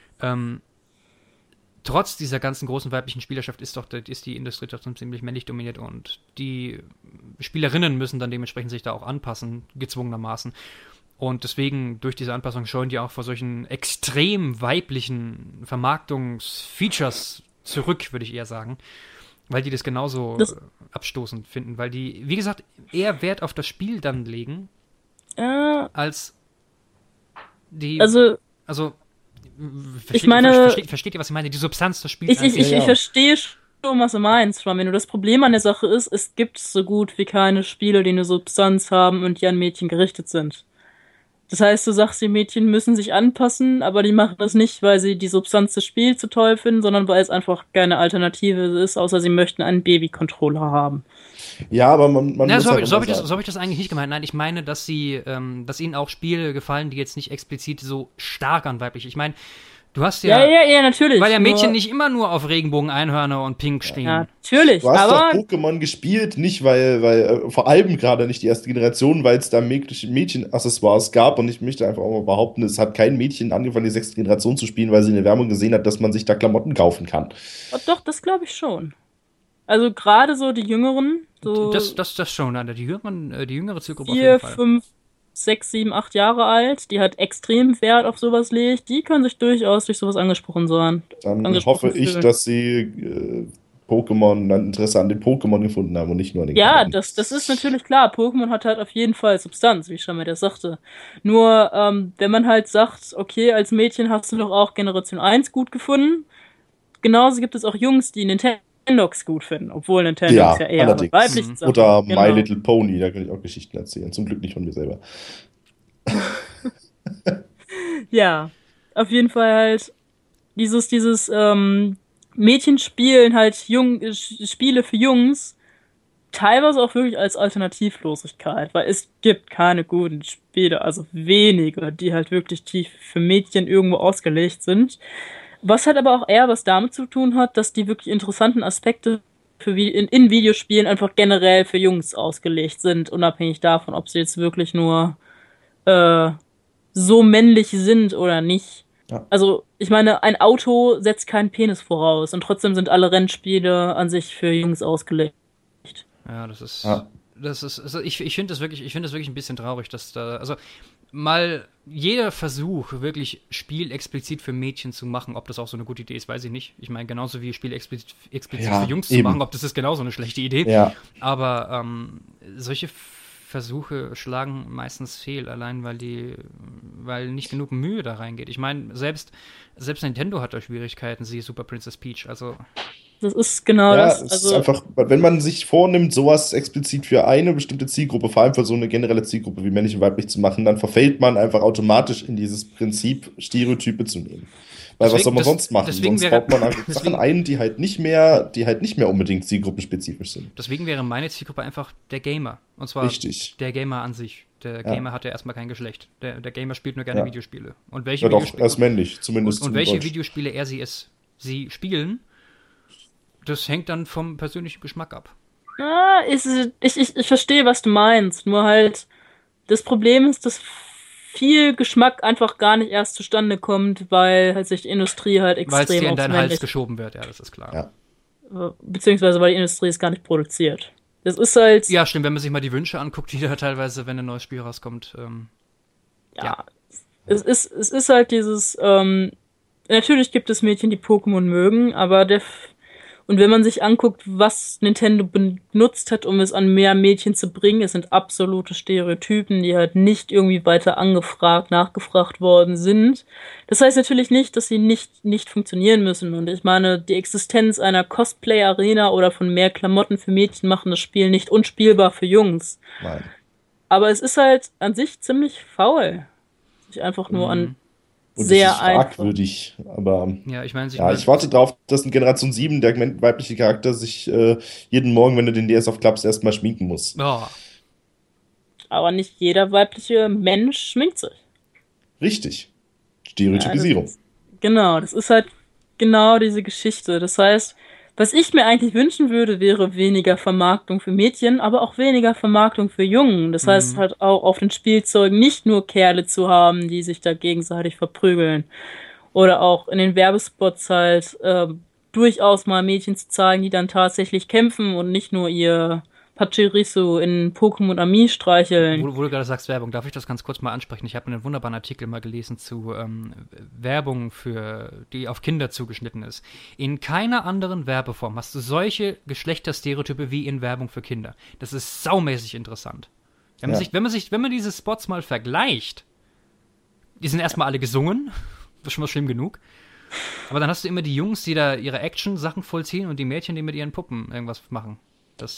trotz dieser ganzen großen weiblichen Spielerschaft ist die Industrie trotzdem ziemlich männlich dominiert und die Spielerinnen müssen dann dementsprechend sich da auch anpassen, gezwungenermaßen. Und deswegen, durch diese Anpassung, scheuen die auch vor solchen extrem weiblichen Vermarktungsfeatures zurück, würde ich eher sagen. Weil die das genauso abstoßend finden. Weil die, wie gesagt, eher Wert auf das Spiel dann legen, als die... Also versteht ihr, was ich meine? Die Substanz des Spiels. Ich verstehe schon, was du meinst, Ramin. Nur das Problem an der Sache ist, es gibt so gut wie keine Spiele, die eine Substanz haben und die an Mädchen gerichtet sind. Das heißt, du sagst, die Mädchen müssen sich anpassen, aber die machen das nicht, weil sie die Substanz des Spiels zu toll finden, sondern weil es einfach keine Alternative ist, außer sie möchten einen Baby-Controller haben. Ja, aber man muss so habe ich das eigentlich nicht gemeint. Nein, ich meine, dass ihnen auch Spiele gefallen, die jetzt nicht explizit so stark an weiblich. Ich meine, du hast ja natürlich. Weil ja Mädchen nicht immer nur auf Regenbogen, Einhörner und Pink stehen. Ja, natürlich. Du hast doch Pokémon gespielt, nicht weil vor allem gerade nicht die erste Generation, weil es da Mädchen-Accessoires gab und ich möchte einfach auch mal behaupten, es hat kein Mädchen angefangen, die 6. Generation zu spielen, weil sie eine Werbung gesehen hat, dass man sich da Klamotten kaufen kann. Oh, doch, das glaube ich schon. Also gerade so die Jüngeren. So das schon, Alter. Die jüngere Zielgruppe 4, 5, 6, 7, 8 Jahre alt, die hat extrem Wert auf sowas legt, die können sich durchaus durch sowas angesprochen sein. Dann hoffe ich, dass sie Interesse an den Pokémon gefunden haben und nicht nur an den Klamotten. Das ist natürlich klar. Pokémon hat halt auf jeden Fall Substanz, wie Shamir das sagte. Nur, wenn man halt sagt, okay, als Mädchen hast du doch auch Generation 1 gut gefunden, genauso gibt es auch Jungs, die Nintendox gut finden, obwohl Nintendo ja eher weiblich ist. Oder My Little Pony, da kann ich auch Geschichten erzählen. Zum Glück nicht von mir selber. Ja, auf jeden Fall halt dieses Mädchen spielen halt Spiele für Jungs, teilweise auch wirklich als Alternativlosigkeit, weil es gibt keine guten Spiele, also wenige, die halt wirklich tief für Mädchen irgendwo ausgelegt sind. Was halt aber auch eher was damit zu tun hat, dass die wirklich interessanten Aspekte in Videospielen einfach generell für Jungs ausgelegt sind, unabhängig davon, ob sie jetzt wirklich nur so männlich sind oder nicht. Ja. Also, ich meine, ein Auto setzt keinen Penis voraus und trotzdem sind alle Rennspiele an sich für Jungs ausgelegt. Ja, also ich finde das wirklich ein bisschen traurig, dass da, also mal jeder Versuch, wirklich Spiel explizit für Mädchen zu machen, ob das auch so eine gute Idee ist, weiß ich nicht. Ich meine, genauso wie Spiel explizit für Jungs zu machen, ob das ist genauso eine schlechte Idee. Ja. Aber solche Versuche schlagen meistens fehl, allein weil nicht genug Mühe da reingeht. Ich meine, selbst Nintendo hat da Schwierigkeiten, siehe Super Princess Peach, also das ist genau das. Es ist einfach, wenn man sich vornimmt, sowas explizit für eine bestimmte Zielgruppe, vor allem für so eine generelle Zielgruppe wie männlich und weiblich zu machen, dann verfällt man einfach automatisch in dieses Prinzip, Stereotype zu nehmen. Weil was soll man sonst machen? Sonst baut man einfach Sachen ein, die halt nicht mehr unbedingt zielgruppenspezifisch sind. Deswegen wäre meine Zielgruppe einfach der Gamer. Und zwar Richtig. Der Gamer an sich. Der Gamer hat ja erstmal kein Geschlecht. Der Gamer spielt nur gerne Videospiele. Und welche Videospiele? Er ist männlich, zumindest. Und welche Videospiele sie spielen, das hängt dann vom persönlichen Geschmack ab. Ich verstehe, was du meinst. Nur halt, das Problem ist, dass viel Geschmack einfach gar nicht erst zustande kommt, weil halt sich die Industrie halt extrem weil es dir in deinen Hals geschoben wird, ja, das ist klar. Ja. Beziehungsweise, weil die Industrie es gar nicht produziert. Das ist halt... Ja, stimmt, wenn man sich mal die Wünsche anguckt, die da teilweise, wenn ein neues Spiel rauskommt. Es ist halt dieses... natürlich gibt es Mädchen, die Pokémon mögen, aber Und wenn man sich anguckt, was Nintendo benutzt hat, um es an mehr Mädchen zu bringen, es sind absolute Stereotypen, die halt nicht irgendwie weiter nachgefragt worden sind. Das heißt natürlich nicht, dass sie nicht funktionieren müssen. Und ich meine, die Existenz einer Cosplay-Arena oder von mehr Klamotten für Mädchen machen das Spiel nicht unspielbar für Jungs. Nein. Aber es ist halt an sich ziemlich faul. Sich einfach nur an Und sehr das ist fragwürdig, aber Ja, ich meine, ich warte drauf, dass in Generation 7 der weibliche Charakter sich jeden Morgen, wenn du den DS auf klappst, erstmal schminken muss. Oh. Aber nicht jeder weibliche Mensch schminkt sich. Richtig. Stereotypisierung. Genau, das ist halt genau diese Geschichte. Das heißt, was ich mir eigentlich wünschen würde, wäre weniger Vermarktung für Mädchen, aber auch weniger Vermarktung für Jungen. Das heißt halt auch auf den Spielzeugen nicht nur Kerle zu haben, die sich da gegenseitig verprügeln. Oder auch in den Werbespots halt durchaus mal Mädchen zu zeigen, die dann tatsächlich kämpfen und nicht nur ihr Pachirisu in Pokémon Ami streicheln. Wo du gerade sagst Werbung, darf ich das ganz kurz mal ansprechen? Ich habe einen wunderbaren Artikel mal gelesen zu Werbung, die auf Kinder zugeschnitten ist. In keiner anderen Werbeform hast du solche Geschlechterstereotype wie in Werbung für Kinder. Das ist saumäßig interessant. Wenn man diese Spots mal vergleicht, die sind erstmal alle gesungen, das ist schon mal schlimm genug. Aber dann hast du immer die Jungs, die da ihre Action-Sachen vollziehen und die Mädchen, die mit ihren Puppen irgendwas machen. Das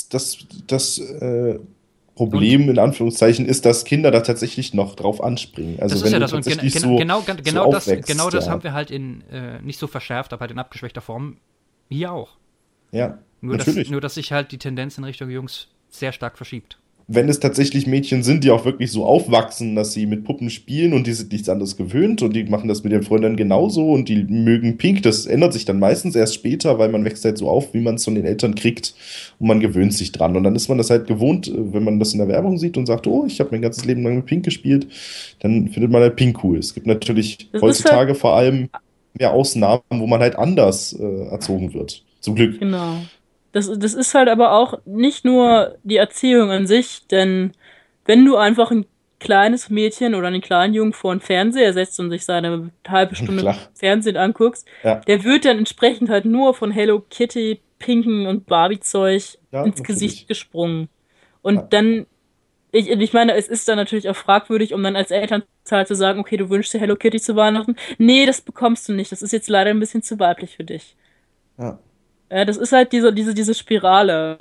Problem in Anführungszeichen ist, dass Kinder da tatsächlich noch drauf anspringen. Also das wenn ist ja du das. Und tatsächlich genau das haben wir halt in nicht so verschärft, aber halt in abgeschwächter Form hier auch. Ja, natürlich. Nur dass sich halt die Tendenz in Richtung Jungs sehr stark verschiebt. Wenn es tatsächlich Mädchen sind, die auch wirklich so aufwachsen, dass sie mit Puppen spielen und die sind nichts anderes gewöhnt und die machen das mit den Freunden genauso und die mögen Pink, das ändert sich dann meistens erst später, weil man wächst halt so auf, wie man es von den Eltern kriegt und man gewöhnt sich dran. Und dann ist man das halt gewohnt, wenn man das in der Werbung sieht und sagt, oh, ich habe mein ganzes Leben lang mit Pink gespielt, dann findet man halt Pink cool. Es gibt natürlich heutzutage halt vor allem mehr Ausnahmen, wo man halt anders erzogen wird. Zum Glück. Genau. Das ist halt aber auch nicht nur die Erziehung an sich, denn wenn du einfach ein kleines Mädchen oder einen kleinen Jungen vor den Fernseher setzt und sich seine halbe Stunde Fernsehen anguckst, der wird dann entsprechend halt nur von Hello Kitty, Pinken und Barbie-Zeug ins Gesicht gesprungen. Und dann, ich meine, es ist dann natürlich auch fragwürdig, um dann als Elternteil zu sagen, okay, du wünschst dir Hello Kitty zu Weihnachten. Nee, das bekommst du nicht. Das ist jetzt leider ein bisschen zu weiblich für dich. Ja. Das ist halt diese Spirale.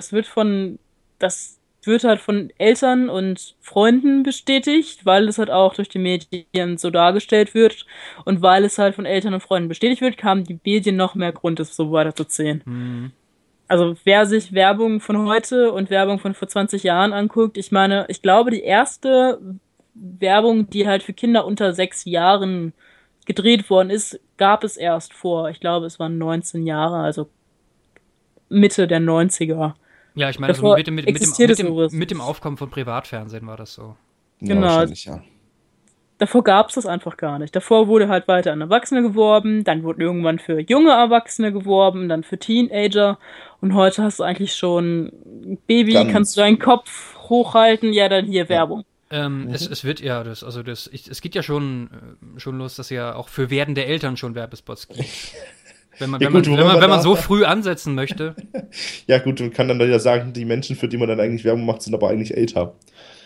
Das wird halt von Eltern und Freunden bestätigt, weil es halt auch durch die Medien so dargestellt wird. Und weil es halt von Eltern und Freunden bestätigt wird, haben die Medien noch mehr Grund, es so weiterzuziehen. Mhm. Also wer sich Werbung von heute und Werbung von vor 20 Jahren anguckt, ich meine, ich glaube, die erste Werbung, die halt für Kinder unter 6 Jahren gedreht worden ist, gab es erst vor, ich glaube, es waren 19 Jahre, also Mitte der 90er. Ja, ich meine, mit dem Aufkommen von Privatfernsehen war das so. Genau. Ja. Davor gab es das einfach gar nicht. Davor wurde halt weiter an Erwachsene geworben, dann wurde irgendwann für junge Erwachsene geworben, dann für Teenager und heute hast du eigentlich schon Baby, kannst du deinen Kopf hochhalten, ja, dann hier Werbung. Es wird ja, es geht ja schon los, dass ja auch für werdende Eltern schon Werbespots gibt. Wenn man so früh ansetzen möchte. Ja gut, man kann dann ja sagen, die Menschen, für die man dann eigentlich Werbung macht, sind aber eigentlich älter.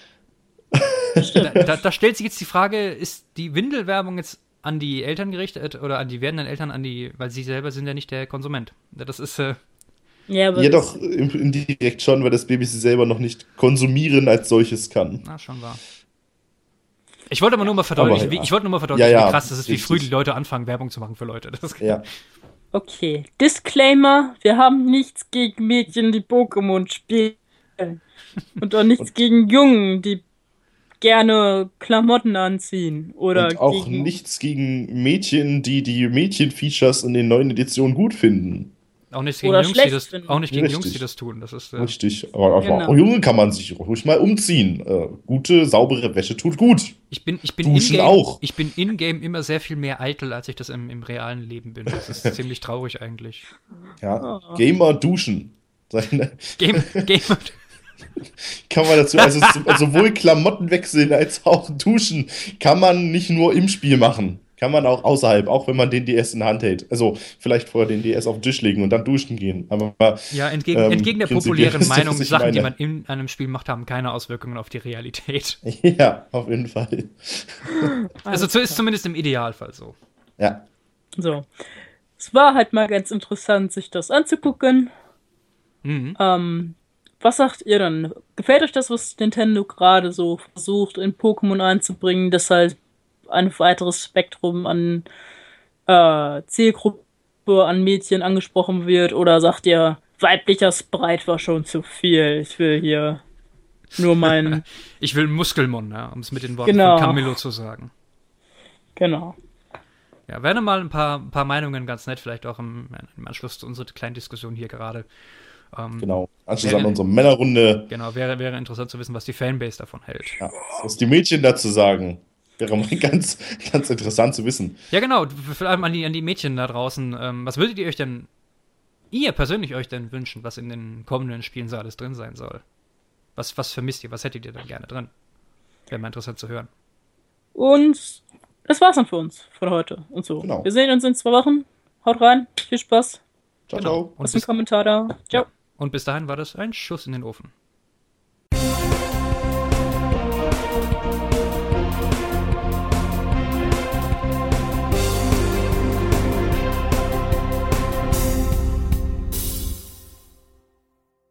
Da stellt sich jetzt die Frage, ist die Windelwerbung jetzt an die Eltern gerichtet oder an die werdenden Eltern, weil sie selber sind ja nicht der Konsument. Das ist ja, doch, indirekt schon, weil das Baby sie selber noch nicht konsumieren als solches kann. Na, schon wahr. Ich wollte aber nur mal verdeutlichen, wie krass das ist, wie früh die Leute anfangen, Werbung zu machen für Leute. Ja. Okay, Disclaimer, wir haben nichts gegen Mädchen, die Pokémon spielen. Und auch nichts gegen Jungen, die gerne Klamotten anziehen. Und auch nichts gegen Mädchen, die Mädchen-Features in den neuen Editionen gut finden. Auch nicht gegen Jungs, die das tun. Das ist, Richtig, aber auch Junge kann man sich ruhig mal umziehen. Gute, saubere Wäsche tut gut. Ich bin in-game immer sehr viel mehr eitel, als ich das im realen Leben bin. Das ist ziemlich traurig eigentlich. Ja, Gamer duschen. Gamer kann man dazu, also sowohl Klamotten wechseln als auch duschen, kann man nicht nur im Spiel machen. Kann man auch außerhalb, auch wenn man den DS in der Hand hält. Also vielleicht vorher den DS auf den Tisch legen und dann duschen gehen. Aber ja, entgegen der prinzipiell populären ist das, Meinung, was ich Sachen, die meine. man in einem Spiel macht, haben keine Auswirkungen auf die Realität. Ja, auf jeden Fall. Also ist zumindest im Idealfall so. Ja. So. Es war halt mal ganz interessant, sich das anzugucken. Was sagt ihr dann? Gefällt euch das, was Nintendo gerade so versucht, in Pokémon einzubringen, dass halt ein weiteres Spektrum an Zielgruppe, an Mädchen angesprochen wird? Oder sagt ihr, weiblicher Sprite war schon zu viel? Ich will hier nur meinen. Ich will Muskelmon, ja, um es mit den Worten Genau. von Camillo zu sagen. Genau. Ja, wären mal ein paar Meinungen ganz nett, vielleicht auch im Anschluss zu unserer kleinen Diskussion hier gerade. Genau. Anschluss an unsere Männerrunde. Genau, wäre interessant zu wissen, was die Fanbase davon hält. Ja, was die Mädchen dazu sagen. Wäre mal ganz, ganz interessant zu wissen. Ja, genau, vor allem an die Mädchen da draußen. Was würdet ihr persönlich euch denn wünschen, was in den kommenden Spielen so alles drin sein soll? Was vermisst ihr? Was hättet ihr denn gerne drin? Wäre mal interessant zu hören. Und das war's dann für uns von heute und so. Genau. Wir sehen uns in 2 Wochen. Haut rein. Viel Spaß. Ciao, Genau. ciao. Und Lasst einen Kommentar da. Ciao. Und bis dahin war das ein Schuss in den Ofen.